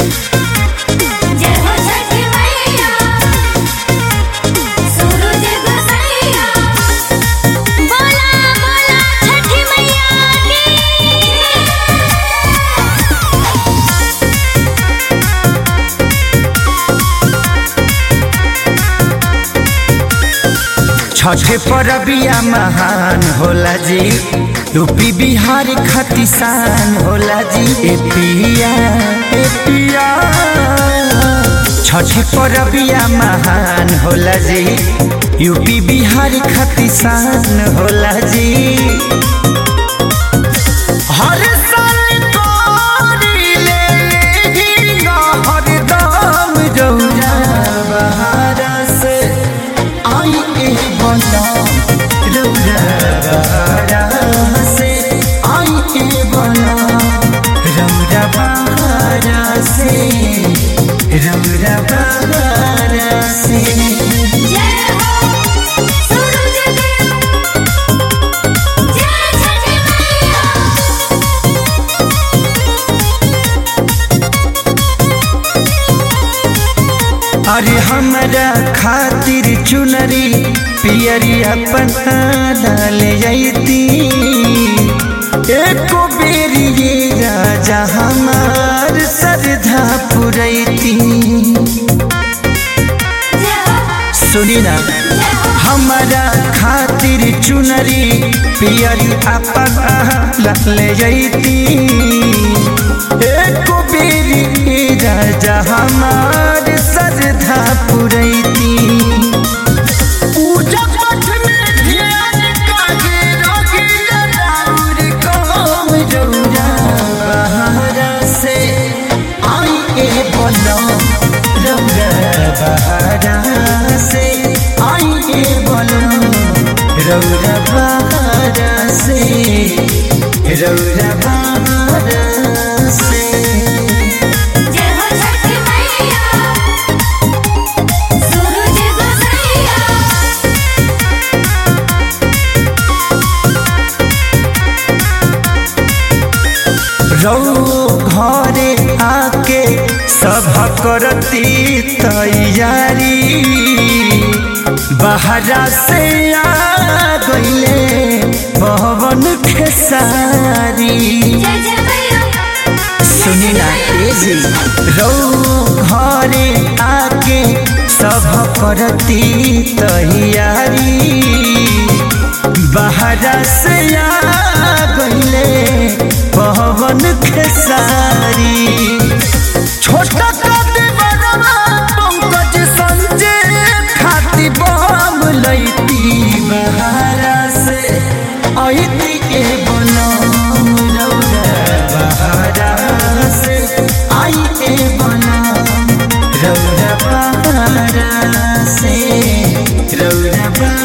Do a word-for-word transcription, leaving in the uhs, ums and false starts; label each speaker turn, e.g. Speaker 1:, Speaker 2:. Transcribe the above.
Speaker 1: छठे परबिया महान होला जी, यूपी बिहार खतिसान होला जी। ए पिया ए पिया छठे परबिया महान होला जी, यूपी बिहार खतिसान होला जी। हर साल कोरिले हिंगा हरदम रौरा बहारा से आई ए बना रौरा बहारा से आई ए बना रौरा बहारा से रौरा बहारा से। अरे हमरा खातिर चुनरी पियरी अपना ले जाती, एको बेरी ये राजा हमार श्रद्धा पुरैती। सुनी ना हमारा खातिर चुनरी पियरी अपना ले जाती, एको बेरी ये राजा हमार श्रद्धा पुरैती। पूजा पाठ में ध्यान काजे रोगिया राउर काम रौरा बहारा से आई ए बना रौरा बहारा से आई ए बना रौरा बहारा से रौरा बहारा से। रौ घरे आके सभा करती तैयारी, बहरा से आ गईले पवन खेसारी। सुनी ना तेजी रौ घरे आके सभा करती तैयारी, बहरा से आ गईले पवन खेसारी। छोटा काटे बड़वा पंकज संजय खाती बम लैती, बहारा से आईती ए बना रौरा बहारा से आई ए बना रौरा बहारा से रौरा।